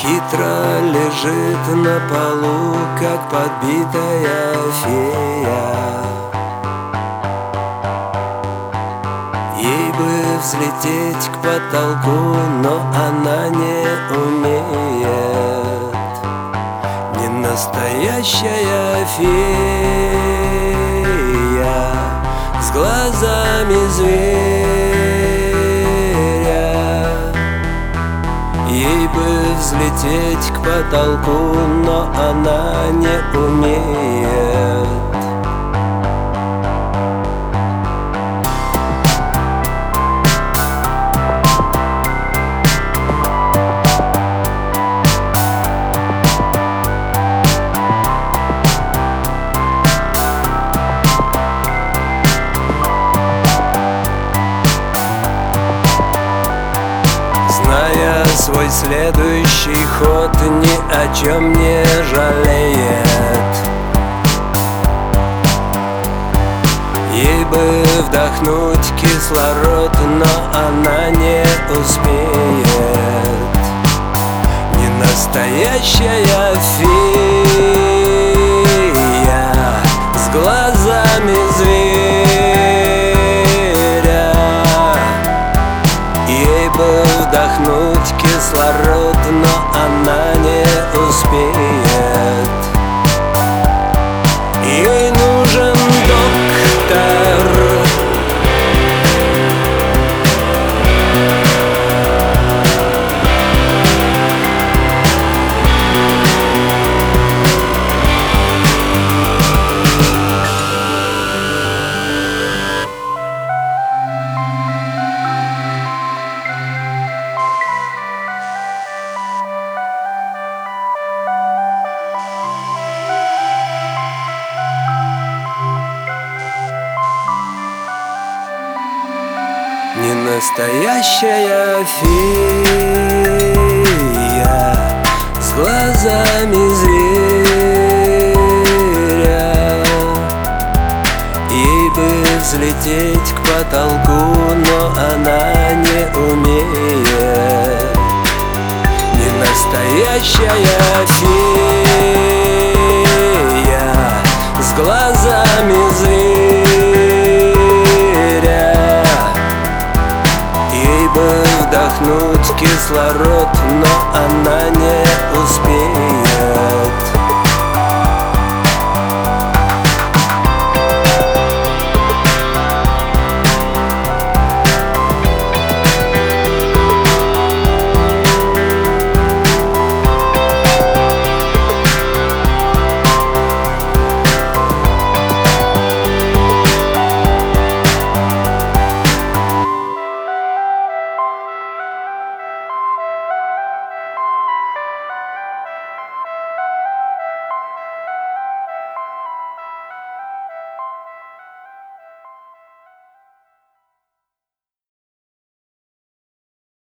хитро лежит на полу, как подбитая фея. Ей бы взлететь к потолку, но она не умеет. Не настоящая фея с глазами зверя. Ей бы взлететь к потолку, но она не умеет. Зная свой следующий ход, ни о чем не жалеет. Ей бы вдохнуть кислород, но она не успеет. Не настоящая фея с глазами зверя. Ей бы вдохнуть кислород, но она не успеет. Ей нужен доктор. Не настоящая фея с глазами зверя. Ей бы взлететь к потолку, но она не умеет. Не настоящая фея с глазами зверя. Ей бы вдохнуть кислород, но она не успеет.